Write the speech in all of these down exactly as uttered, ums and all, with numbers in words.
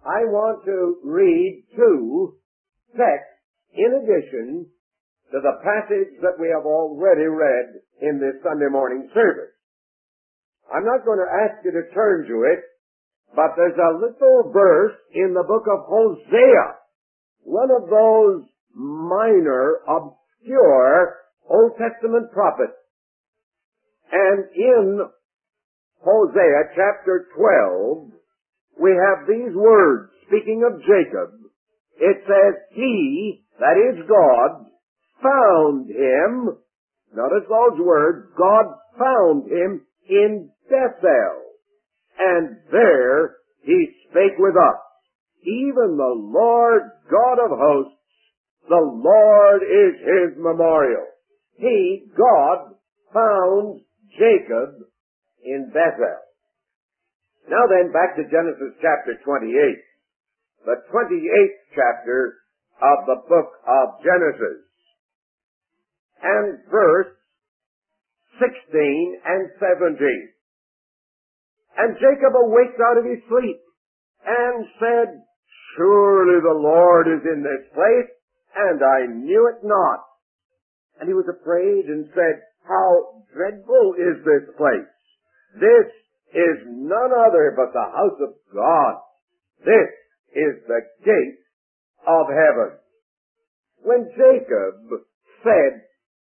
I want to read two texts in addition to the passage that we have already read in this Sunday morning service. I'm not going to ask you to turn to it, but there's a little verse in the book of Hosea, one of those minor, obscure Old Testament prophets. And in Hosea chapter twelve, we have these words, speaking of Jacob. It says, He, that is God, found him, notice those words, God found him in Bethel, and there he spake with us. Even the Lord God of hosts, the Lord is his memorial. He, God, found Jacob in Bethel. Now then, back to Genesis chapter twenty-eight, the twenty-eighth chapter of the book of Genesis, and verse sixteen and seventeen. And Jacob awaked out of his sleep and said, Surely the Lord is in this place, and I knew it not. And he was afraid and said, How dreadful is this place! This is none other but the house of God. This is the gate of heaven. When Jacob said,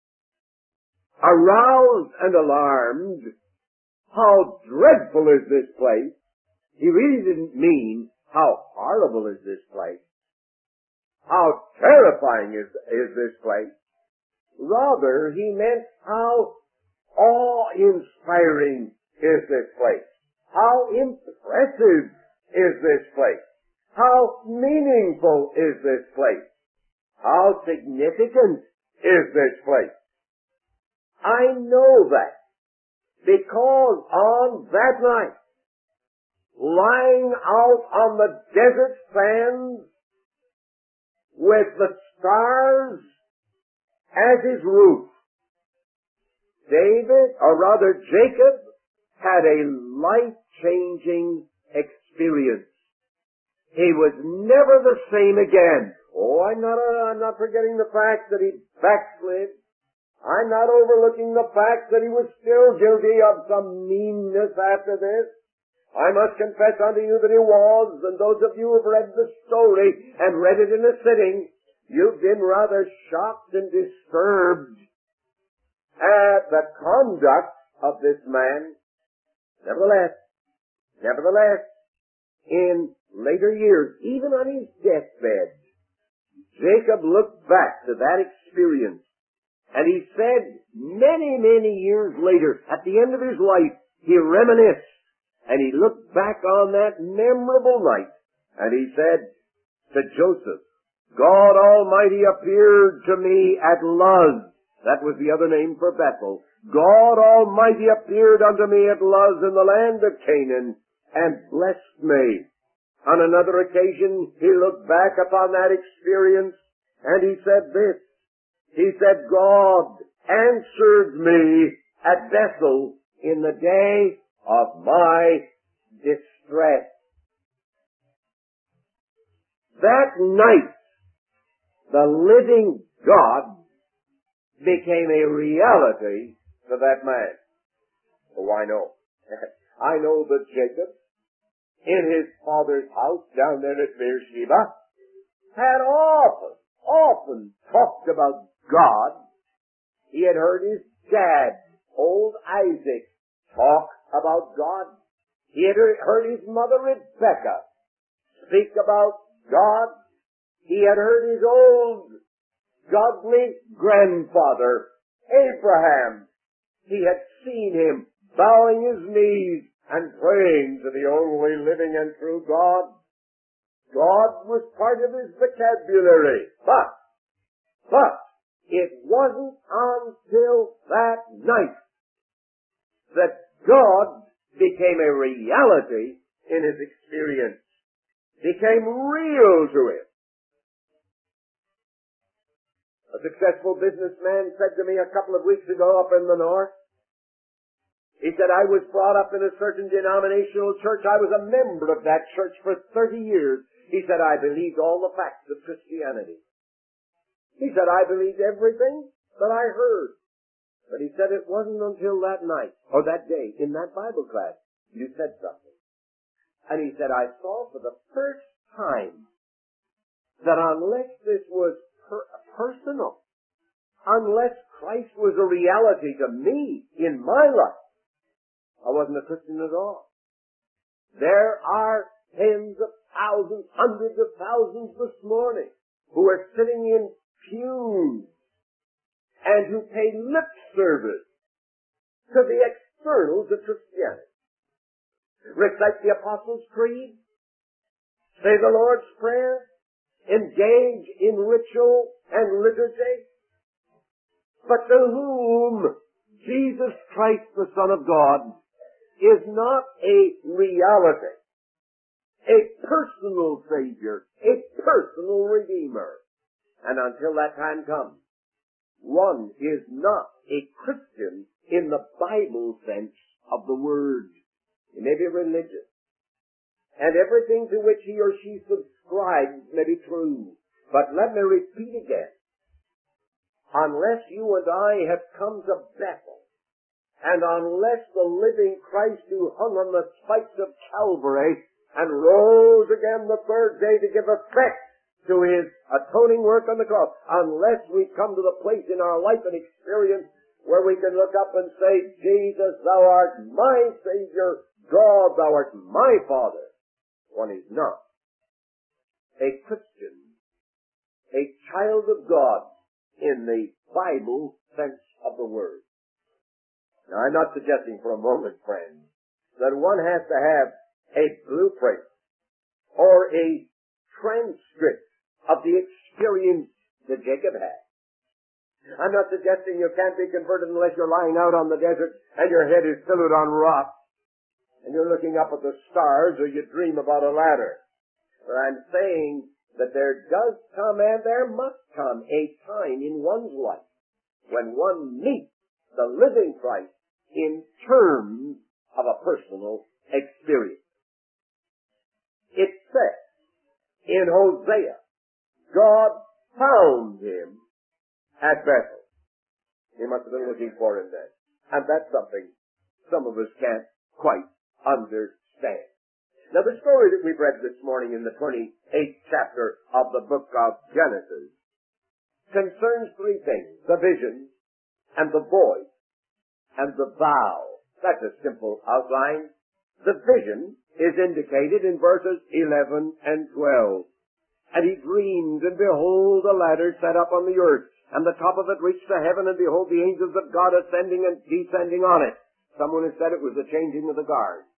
aroused and alarmed, How dreadful is this place, he really didn't mean, How horrible is this place? How terrifying is, is this place? Rather, he meant, How awe-inspiring is this place? How impressive is this place? How meaningful is this place? How significant is this place? I know that because on that night, lying out on the desert sands with the stars as his roof, David, or rather Jacob, had a life-changing experience. He was never the same again. Oh, I'm not, uh, I'm not forgetting the fact that he backslid. I'm not overlooking the fact that he was still guilty of some meanness after this. I must confess unto you that he was, and those of you who have read the story and read it in a sitting, you've been rather shocked and disturbed at the conduct of this man. Nevertheless, nevertheless, in later years, even on his deathbed, Jacob looked back to that experience, and he said many, many years later, at the end of his life, he reminisced, and he looked back on that memorable night, and he said to Joseph, God Almighty appeared to me at Luz. That was the other name for Bethel. God Almighty appeared unto me at Luz in the land of Canaan, and blessed me. On another occasion, he looked back upon that experience, and he said this. He said, God answered me at Bethel in the day of my distress. That night, the living God became a reality to that man. Oh, I know. I know that Jacob, in his father's house down there at Beersheba, had often, often talked about God. He had heard his dad, old Isaac, talk about God. He had heard his mother Rebekah speak about God. He had heard his old godly grandfather, Abraham. He had seen him bowing his knees and praying to the only living and true God. God was part of his vocabulary. But, but, it wasn't until that night that God became a reality in his experience. Became real to him. A successful businessman said to me a couple of weeks ago up in the north, He said, I was brought up in a certain denominational church. I was a member of that church for thirty years. He said, I believed all the facts of Christianity. He said, I believed everything that I heard. But he said, it wasn't until that night, or that day, in that Bible class, you said something. And he said, I saw for the first time that unless this was per- personal, unless Christ was a reality to me in my life, I wasn't a Christian at all. There are tens of thousands, hundreds of thousands this morning who are sitting in pews and who pay lip service to the externals of Christianity. Recite the Apostles' Creed, say the Lord's Prayer, engage in ritual and liturgy, but to whom Jesus Christ, the Son of God, is not a reality, a personal Savior, a personal Redeemer. And until that time comes, one is not a Christian in the Bible sense of the word. He may be religious, and everything to which he or she subscribes may be true. But let me repeat again, unless you and I have come to Bethel, and unless the living Christ who hung on the spikes of Calvary and rose again the third day to give effect to his atoning work on the cross, unless we come to the place in our life and experience where we can look up and say, Jesus, thou art my Savior, God, thou art my Father, one is not a Christian, a child of God in the Bible sense of the word. Now, I'm not suggesting for a moment, friends, that one has to have a blueprint or a transcript of the experience that Jacob had. I'm not suggesting you can't be converted unless you're lying out on the desert and your head is pillowed on rock and you're looking up at the stars or you dream about a ladder. But I'm saying that there does come and there must come a time in one's life when one meets the living Christ in terms of a personal experience. It says in Hosea, God found him at Bethel. He must have been looking for him then. And that's something some of us can't quite understand. Now the story that we've read this morning in the twenty-eighth chapter of the book of Genesis concerns three things: the vision and the voice and the vow. That's a simple outline. The vision is indicated in verses eleven and twelve. And he dreamed, and behold, a ladder set up on the earth, and the top of it reached to heaven, and behold, the angels of God ascending and descending on it. Someone has said it was the changing of the guard.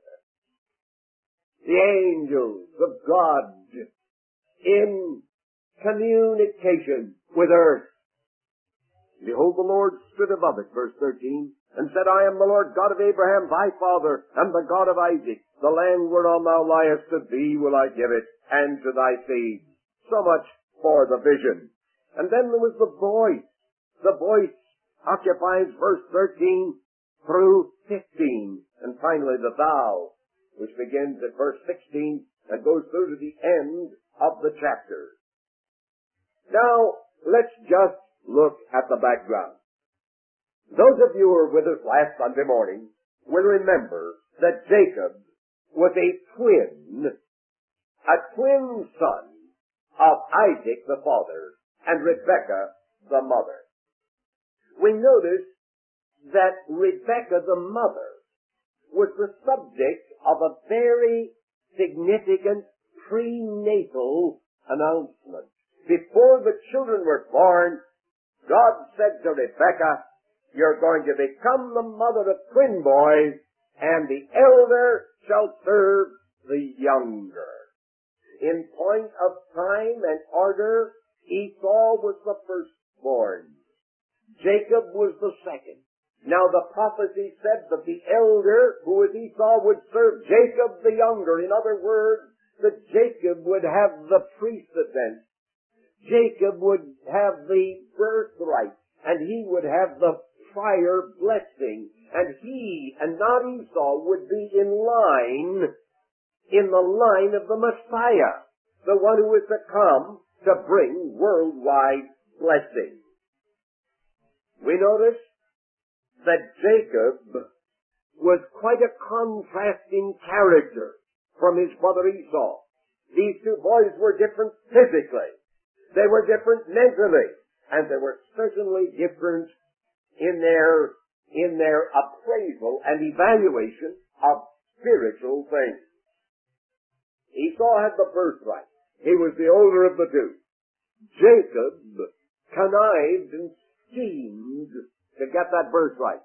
The angels of God in communication with earth. Behold, the Lord stood above it, verse thirteen, and said, I am the Lord God of Abraham, thy father, and the God of Isaac. The land whereon thou liest, to thee will I give it, and to thy seed. So much for the vision. And then there was the voice. The voice occupies verse thirteen through fifteen. And finally the vow, which begins at verse sixteen and goes through to the end of the chapter. Now, let's just look at the background. Those of you who were with us last Sunday morning will remember that Jacob was a twin, a twin son of Isaac the father and Rebekah the mother. We notice that Rebekah the mother was the subject of a very significant prenatal announcement. Before the children were born, God said to Rebekah, you're going to become the mother of twin boys, and the elder shall serve the younger. In point of time and order, Esau was the firstborn. Jacob was the second. Now the prophecy said that the elder, who was Esau, would serve Jacob the younger. In other words, that Jacob would have the precedence. Jacob would have the birthright, and he would have the prior blessing. and he and not Esau would be in line, in the line of the Messiah, the one who is to come to bring worldwide blessing. We notice that Jacob was quite a contrasting character from his brother Esau. These two boys were different physically. They were different mentally. And they were certainly different in their, in their appraisal and evaluation of spiritual things. Esau had the birthright. He was the older of the two. Jacob connived and schemed to get that birthright.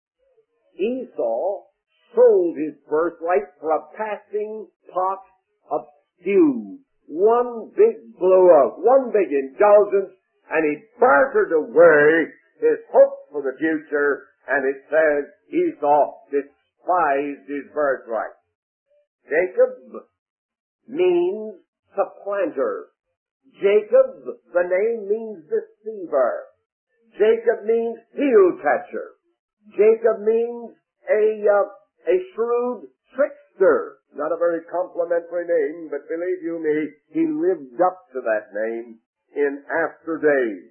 Esau sold his birthright for a passing pot of stew. One big blowout, one big indulgence, and he bartered away his hope for the future, and it says Esau despised his birthright. Jacob means supplanter. Jacob, the name means deceiver. Jacob means heel catcher. Jacob means a, uh, a shrewd trickster. Not a very complimentary name, but believe you me, he lived up to that name in after days.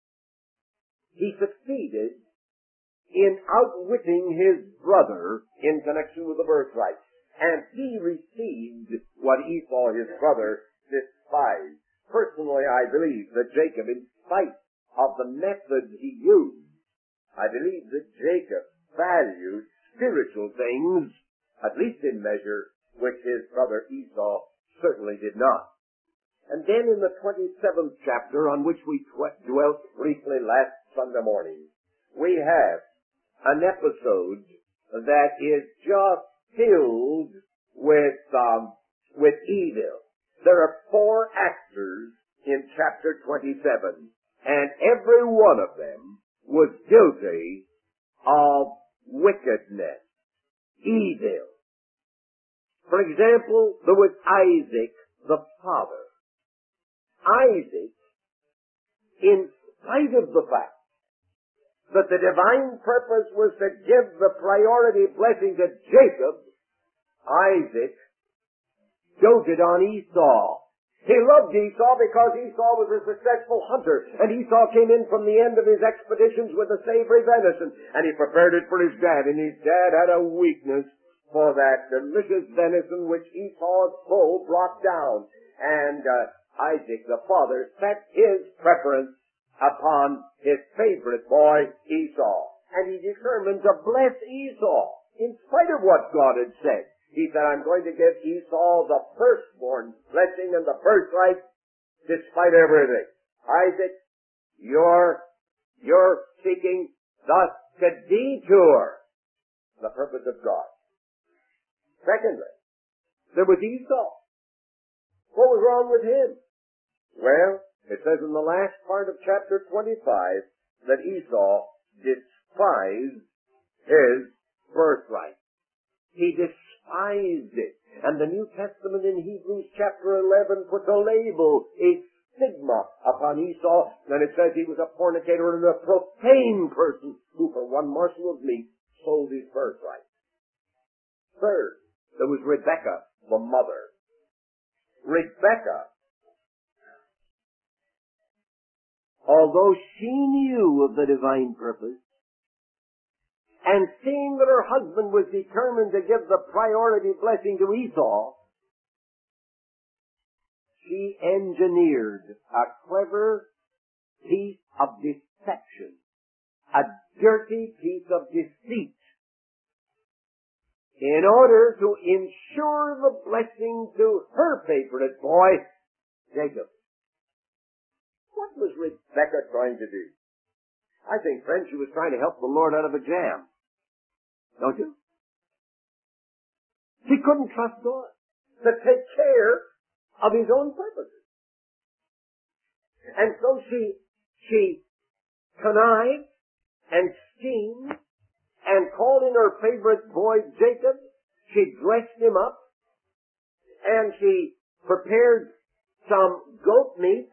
He succeeded in outwitting his brother in connection with the birthright. And he received what Esau, his brother, despised. Personally, I believe that Jacob, in spite of the methods he used, I believe that Jacob valued spiritual things, at least in measure, which his brother Esau certainly did not. And then in the twenty-seventh chapter, on which we dwelt briefly last Sunday morning, we have an episode that is just filled with, um, with evil. There are four actors in chapter twenty-seven, and every one of them was guilty of wickedness, evil. For example, there was Isaac, the father. Isaac, in spite of the fact that the divine purpose was to give the priority blessing to Jacob, Isaac doted on Esau. He loved Esau because Esau was a successful hunter, and Esau came in from the end of his expeditions with the savory venison, and he prepared it for his dad, and his dad had a weakness for that delicious venison which Esau's foe brought down. And uh, Isaac, the father, set his preference upon his favorite boy, Esau. And he determined to bless Esau, in spite of what God had said. He said, I'm going to give Esau the firstborn blessing and the birthright despite everything. Isaac, you're, you're seeking thus to detour the purpose of God. Secondly, there was Esau. What was wrong with him? Well, it says in the last part of chapter twenty-five that Esau despised his birthright. He despised it. And the New Testament in Hebrews chapter eleven puts a label, a stigma upon Esau, and it says he was a fornicator and a profane person who for one morsel of meat sold his birthright. Third, there was Rebekah, the mother. Rebekah, although she knew of the divine purpose, and seeing that her husband was determined to give the priority blessing to Esau, she engineered a clever piece of deception, a dirty piece of deceit, in order to ensure the blessing to her favorite boy, Jacob. What was Rebekah trying to do? I think, friends, she was trying to help the Lord out of a jam. Don't you? She couldn't trust God to take care of his own purposes. And so she, she connived and schemed and called in her favorite boy, Jacob. She dressed him up and she prepared some goat meat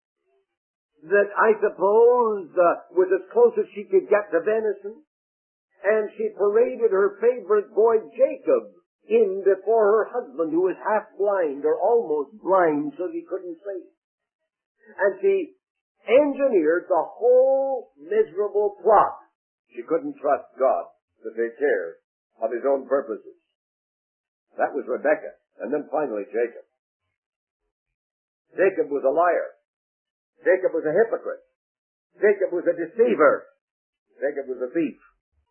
that I suppose uh, was as close as she could get to venison. and she paraded her favorite boy Jacob in before her husband, who was half blind or almost blind so he couldn't see. And she engineered the whole miserable plot. She couldn't trust God to take care of his own purposes. That was Rebekah. And then finally Jacob. Jacob was a liar. Jacob was a hypocrite. Jacob was a deceiver. Jacob was a thief.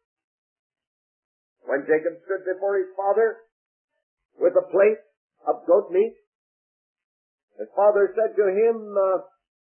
When Jacob stood before his father with a plate of goat meat, his father said to him, uh,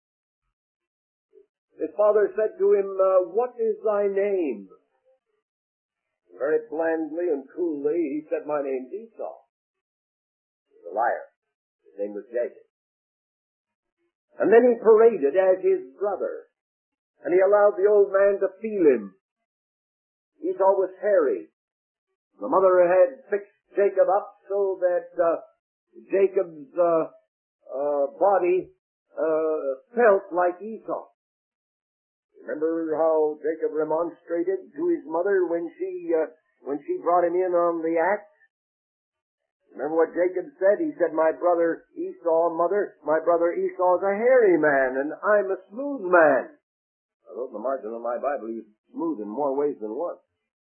his father said to him, uh, "What is thy name?" Very blandly and coolly, he said, "My name's Esau." He was a liar. His name was Jacob. And then he paraded as his brother, and he allowed the old man to feel him. Esau was hairy. The mother had fixed Jacob up so that uh, Jacob's uh, uh, body uh, felt like Esau. Remember how Jacob remonstrated to his mother when she uh, when she brought him in on the act? Remember what Jacob said? He said, "My brother Esau, mother, my brother Esau is a hairy man, and I'm a smooth man." I wrote in the margin of my Bible, he was smooth in more ways than one.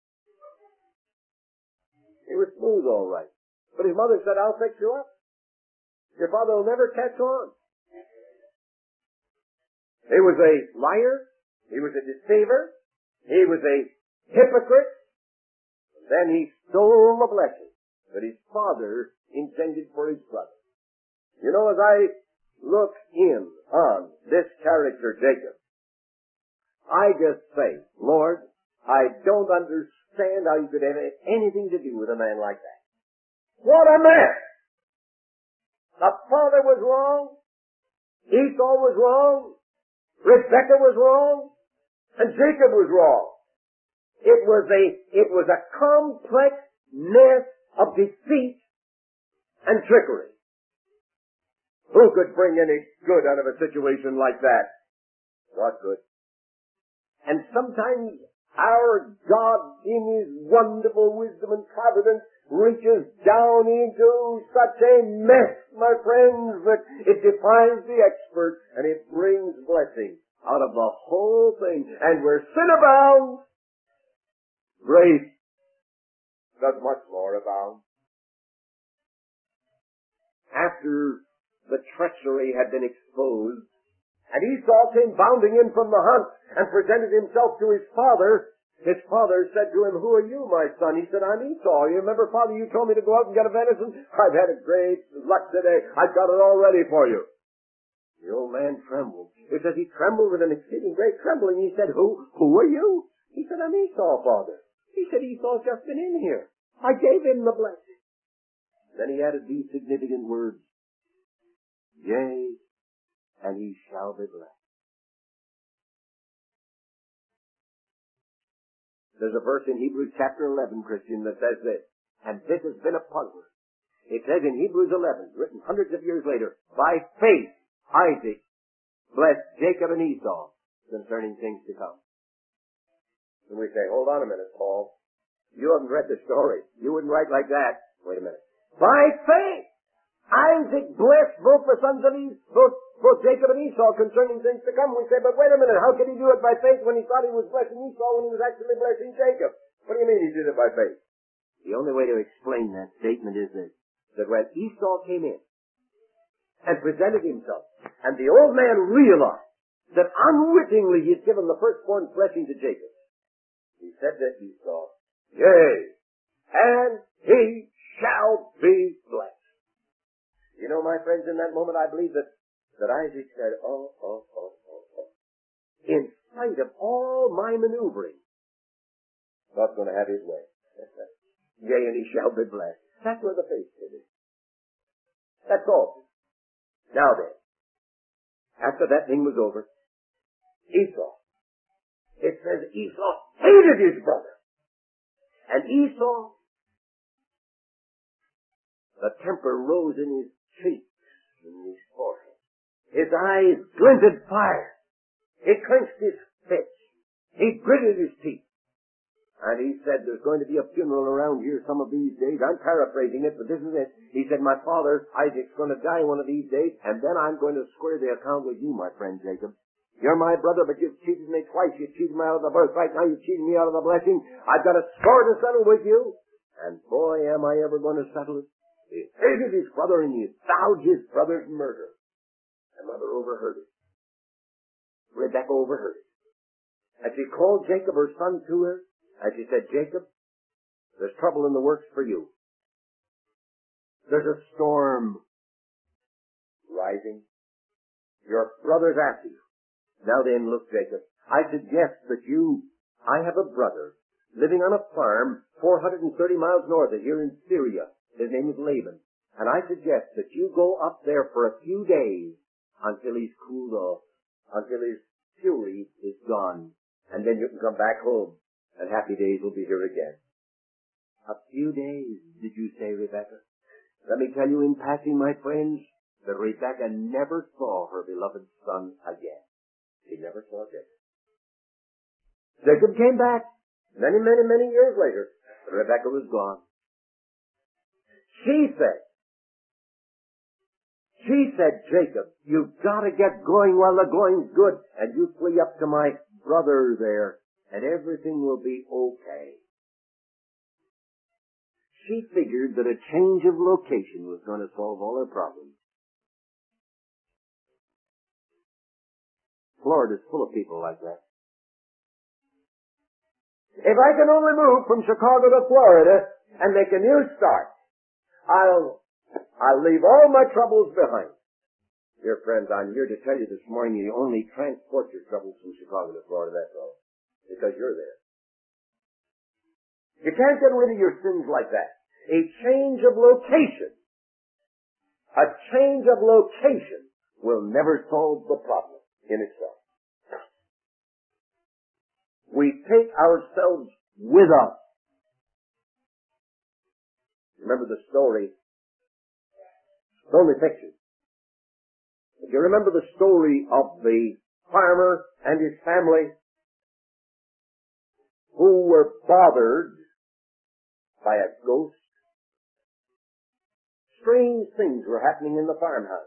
He was smooth, all right. But his mother said, "I'll fix you up. Your father will never catch on." He was a liar. He was a deceiver. He was a hypocrite. And then he stole the blessing that his father intended for his brother. You know, as I look in on this character, Jacob, I just say, Lord, I don't understand how you could have anything to do with a man like that. What a man! The father was wrong. Esau was wrong. Rebekah was wrong. And Jacob was wrong. It was a, it was a complex mess of deceit and trickery. Who could bring any good out of a situation like that? God could. And sometimes our God, in His wonderful wisdom and providence, reaches down into such a mess, my friends, that it defies the expert, and it brings blessing out of the whole thing. And where sin abounds, grace does much more abound. After the treachery had been exposed, and Esau came bounding in from the hunt and presented himself to his father, his father said to him, "Who are you, my son?" He said, "I'm Esau. You remember, Father, you told me to go out and get a venison? I've had a great luck today. I've got it all ready for you." The old man trembled. It says he trembled with an exceeding great trembling. He said, Who, who are you? He said, "I'm Esau, Father." He said, "Esau's just been in here. I gave him the blessing." Then he added these significant words, "Yea, and he shall be blessed." There's a verse in Hebrews chapter eleven, Christian, that says this, and this has been a puzzler. It says in Hebrews eleven, written hundreds of years later, "By faith Isaac blessed Jacob and Esau concerning things to come." And we say, hold on a minute, Paul. You haven't read the story. You wouldn't write like that. Wait a minute. By faith Isaac blessed both the sons of Esau, both, both Jacob and Esau concerning things to come. We say, but wait a minute, how could he do it by faith when he thought he was blessing Esau when he was actually blessing Jacob? What do you mean he did it by faith? The only way to explain that statement is this, that when Esau came in and presented himself, and the old man realized that unwittingly he had given the firstborn blessing to Jacob, he said to Esau, "Yea, and he shall be blessed." You know, my friends, in that moment I believe that, that Isaac said, oh, oh, oh, oh, oh. In spite of all my maneuvering, God's going to have his way. Yea, and he shall be blessed. That's where the faith is. That's all. Now then, after that thing was over, Esau, it says Esau hated his brother. And Esau, the temper rose in his cheeks and his forehead. His eyes glinted fire. He clenched his fists. He gritted his teeth. And he said, there's going to be a funeral around here some of these days. I'm paraphrasing it, but this is it. He said, my father, Isaac's going to die one of these days, and then I'm going to square the account with you, my friend Jacob. You're my brother, but you've cheated me twice. You cheated me out of the birthright. Now you've cheated me out of the blessing. I've got a score to settle with you. And boy, am I ever going to settle it. He hated his brother, and he vowed his brother's murder. And mother overheard it. Rebecca overheard it. And she called Jacob, her son, to her. And she said, Jacob, there's trouble in the works for you. There's a storm rising. Your brother's after you. Now then, look, Jacob, I suggest that you, I have a brother living on a farm four hundred thirty miles north of here in Syria. His name is Laban. And I suggest that you go up there for a few days until he's cooled off, until his fury is gone, and then you can come back home. And happy days will be here again. A few days, did you say, Rebecca? Let me tell you in passing, my friends, that Rebecca never saw her beloved son again. She never saw Jacob. Jacob came back many, many, many years later. Rebecca was gone. She said, she said, Jacob, you've got to get going while the going's good, and you flee up to my brother there, and everything will be okay. She figured that a change of location was going to solve all her problems. Florida's full of people like that. If I can only move from Chicago to Florida and make a new start, I'll, I'll leave all my troubles behind. Dear friends, I'm here to tell you this morning you only transport your troubles from Chicago to Florida, that's all. Because you're there. You can't get rid of your sins like that. A change of location, a change of location will never solve the problem in itself. We take ourselves with us. Remember the story? It's only fiction. If you remember the story of the farmer and his family who were bothered by a ghost, strange things were happening in the farmhouse.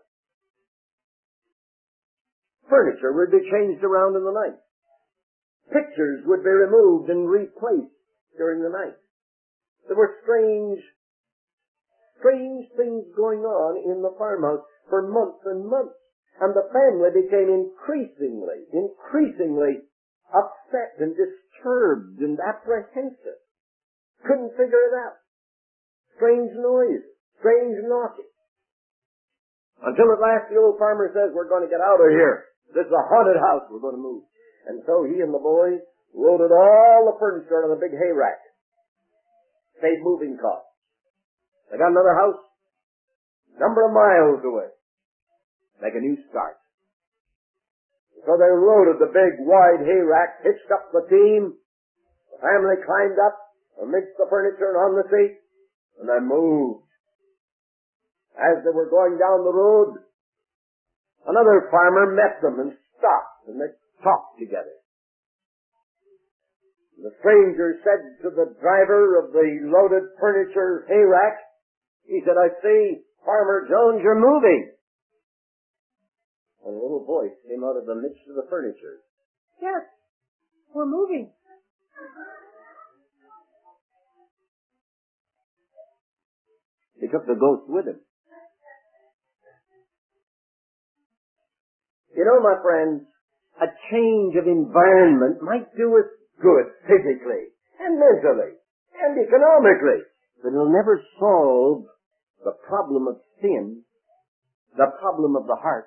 Furniture would be changed around in the night. Pictures would be removed and replaced during the night. There were strange, strange things going on in the farmhouse for months and months. And the family became increasingly, increasingly upset and disturbed and apprehensive. Couldn't figure it out. Strange noise, strange knocking. Until at last the old farmer says, we're going to get out of here. This is a haunted house. We're going to move. And so he and the boys loaded all the furniture on a big hay rack. Saved moving costs. They got another house a number of miles away. Make a new start. So they loaded the big wide hay rack, hitched up the team. The family climbed up amidst the furniture and on the seat, and they moved. As they were going down the road, another farmer met them and stopped, and they talked together. The stranger said to the driver of the loaded furniture hay rack, he said, I see, Farmer Jones, you're moving. And a little voice came out of the midst of the furniture. Yes, we're moving. He took the ghost with him. You know, my friends, a change of environment might do us good physically and mentally and economically, but it'll never solve the problem of sin, the problem of the heart.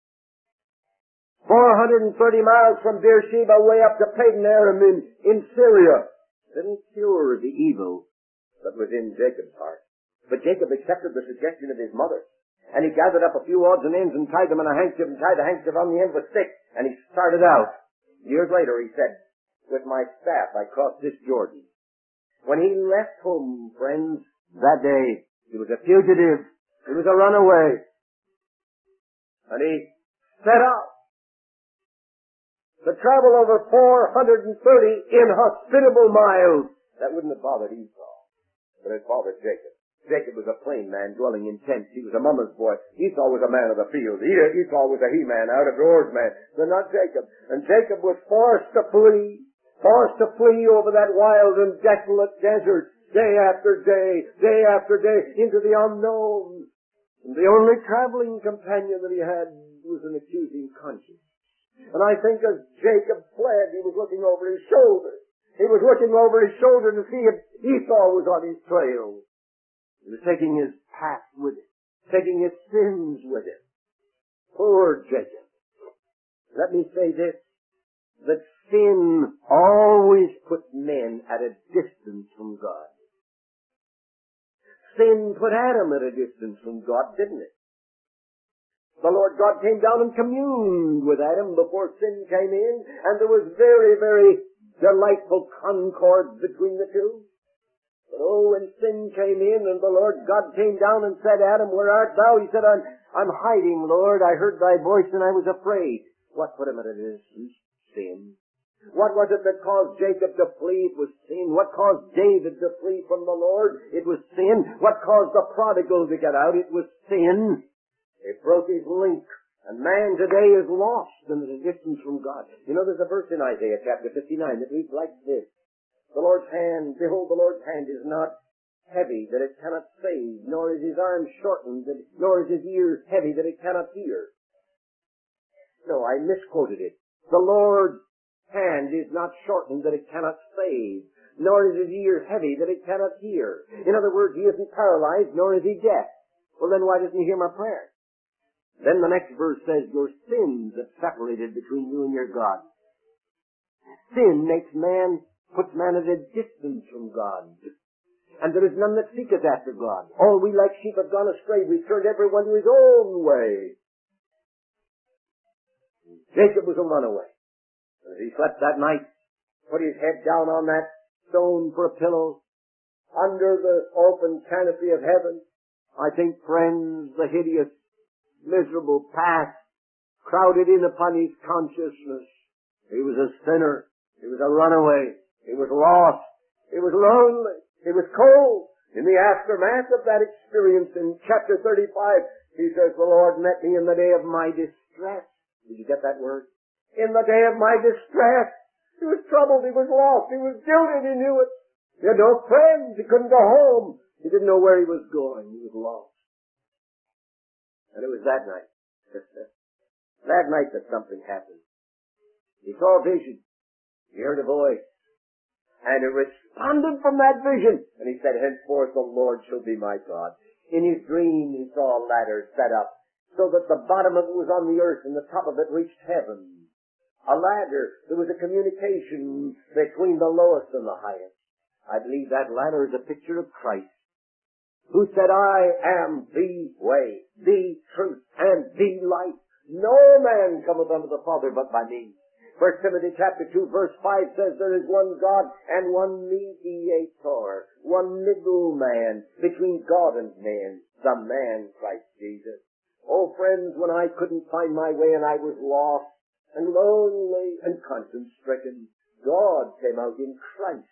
four hundred thirty miles from Beersheba way up to Padan Aram in, in Syria didn't cure the evil that was in Jacob's heart. But Jacob accepted the suggestion of his mother. And he gathered up a few odds and ends and tied them in a handkerchief and tied the handkerchief on the end of a stick. And he started out. Years later he said, with my staff I crossed this Jordan. When he left home, friends, that day, he was a fugitive. He was a runaway. And he set out to travel over four hundred thirty inhospitable miles. That wouldn't have bothered Esau, but it bothered Jacob. Jacob was a plain man dwelling in tents. He was a mama's boy. Esau was a man of the field. Esau was a he-man, out-of-doors man, but not Jacob. And Jacob was forced to flee, forced to flee over that wild and desolate desert, day after day, day after day, into the unknown. And the only traveling companion that he had was an accusing conscience. And I think as Jacob fled, he was looking over his shoulder. He was looking over his shoulder to see if Esau was on his trail. He was taking his past with him, taking his sins with him. Poor Jacob. Let me say this, that sin always puts men at a distance from God. Sin put Adam at a distance from God, didn't it? The Lord God came down and communed with Adam before sin came in, and there was very, very delightful concord between the two. But oh, when sin came in and the Lord God came down and said, Adam, where art thou? He said, I'm, I'm hiding, Lord. I heard thy voice and I was afraid. What put him at a distance? Sin. What was it that caused Jacob to flee? It was sin. What caused David to flee from the Lord? It was sin. What caused the prodigal to get out? It was sin. It broke his link. And man today is lost and at a distance from God. You know, there's a verse in Isaiah chapter fifty-nine that reads like this. The Lord's hand, behold, the Lord's hand is not heavy that it cannot save, nor is his arm shortened, that, nor is his ear heavy that it cannot hear. No, I misquoted it. The Lord's hand is not shortened that it cannot save, nor is his ear heavy that it cannot hear. In other words, he isn't paralyzed, nor is he deaf. Well, then why doesn't he hear my prayer? Then the next verse says, your sins have separated between you and your God. Sin makes man puts man at a distance from God. And there is none that seeketh after God. All we like sheep have gone astray. We've turned everyone to his own way. Jacob was a runaway. As he slept that night, put his head down on that stone for a pillow, under the open canopy of heaven, I think, friends, the hideous, miserable past crowded in upon his consciousness. He was a sinner. He was a runaway. He was lost. He was lonely. He was cold. In the aftermath of that experience in chapter thirty-five, he says, the Lord met me in the day of my distress. Did you get that word? In the day of my distress. He was troubled. He was lost. He was guilty. He knew it. He had no friends. He couldn't go home. He didn't know where he was going. He was lost. And it was that night. That night that something happened. He saw a vision. He heard a voice. And he responded from that vision. And he said, henceforth the Lord shall be my God. In his dream he saw a ladder set up so that the bottom of it was on the earth and the top of it reached heaven. A ladder. There was a communication between the lowest and the highest. I believe that ladder is a picture of Christ, who said, I am the way, the truth, and the life. No man cometh unto the Father but by me. First Timothy chapter two verse five says there is one God and one mediator, one middleman between God and man, the man Christ Jesus. Oh friends, when I couldn't find my way and I was lost and lonely and conscience-stricken, God came out in Christ.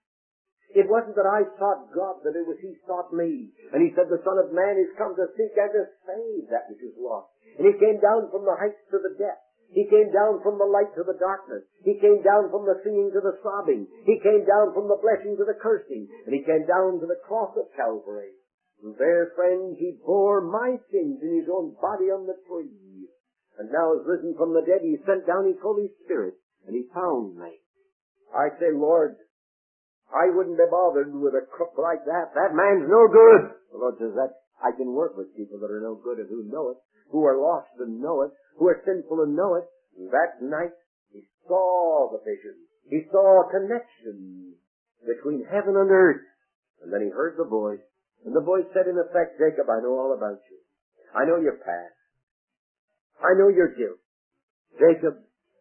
It wasn't that I sought God, but it was He sought me. And He said the Son of Man is come to seek and to save that which is lost. And He came down from the heights to the depths. He came down from the light to the darkness. He came down from the singing to the sobbing. He came down from the blessing to the cursing. And He came down to the cross of Calvary. And there, friends, He bore my sins in His own body on the tree. And now is risen from the dead. He sent down His Holy Spirit. And He found me. I say, Lord, I wouldn't be bothered with a crook like that. That man's no good. The Lord says that I can work with people that are no good and who know it, who are lost and know it, who are sinful and know it. And that night, he saw the vision. He saw a connection between heaven and earth. And then he heard the voice. And the voice said, in effect, Jacob, I know all about you. I know your past. I know your guilt. Jacob,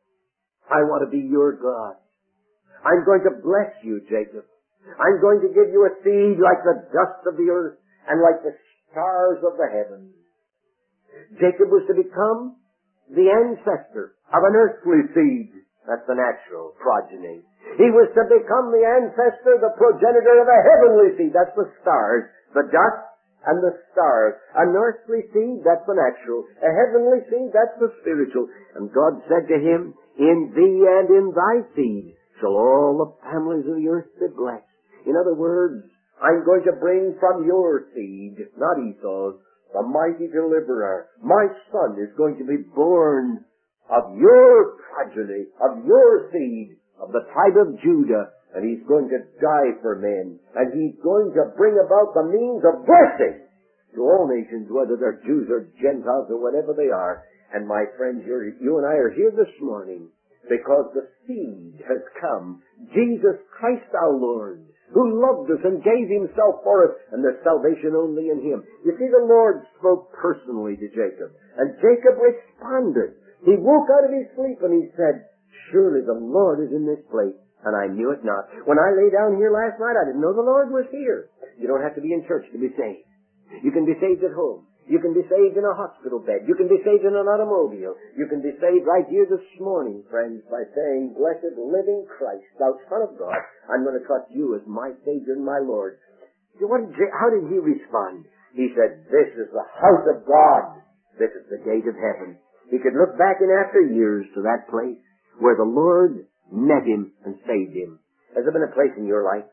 I want to be your God. I'm going to bless you, Jacob. I'm going to give you a seed like the dust of the earth and like the stars of the heavens. Jacob was to become the ancestor of an earthly seed That's the natural progeny. He was to become the ancestor, the progenitor of a heavenly seed. That's the stars, the dust and the stars. An earthly seed, that's the natural. A heavenly seed, that's the spiritual. And God said to him, in thee and in thy seed shall all the families of the earth be blessed. In other words, I'm going to bring from your seed, not Esau's, the mighty deliverer. My son is going to be born of your progeny, of your seed, of the tribe of Judah, and he's going to die for men, and he's going to bring about the means of blessing to all nations, whether they're Jews or Gentiles or whatever they are. And my friends, you're, you and I are here this morning because the seed has come, Jesus Christ our Lord, who loved us and gave himself for us, and there's salvation only in him. You see, the Lord spoke personally to Jacob, and Jacob responded. He woke out of his sleep and he said, surely the Lord is in this place, and I knew it not. When I lay down here last night, I didn't know the Lord was here. You don't have to be in church to be saved. You can be saved at home. You can be saved in a hospital bed. You can be saved in an automobile. You can be saved right here this morning, friends, by saying, blessed living Christ, thou Son of God, I'm going to trust you as my Savior and my Lord. What did, how did he respond? He said, this is the house of God. This is the gate of heaven. He could look back in after years to that place where the Lord met him and saved him. Has there been a place in your life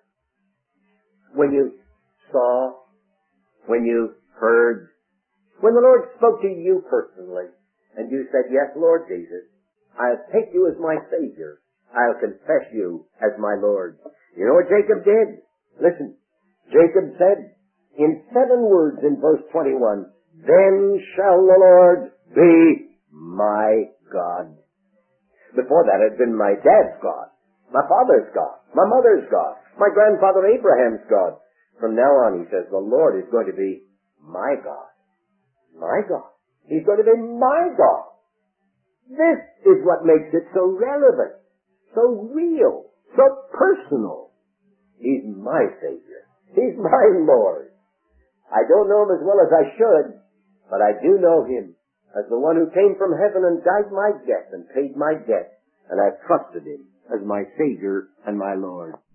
when you saw, when you heard, when the Lord spoke to you personally, and you said, yes, Lord Jesus, I'll take you as my Savior. I'll confess you as my Lord. You know what Jacob did? Listen, Jacob said in seven words in verse twenty-one, then shall the Lord be my God. Before that it had been my dad's God, my father's God, my mother's God, my grandfather Abraham's God. From now on, he says, the Lord is going to be my God. My God. He's going to be my God. This is what makes it so relevant, so real, so personal. He's my Savior. He's my Lord. I don't know him as well as I should, but I do know him as the one who came from heaven and died my death and paid my debt, and I've trusted him as my Savior and my Lord.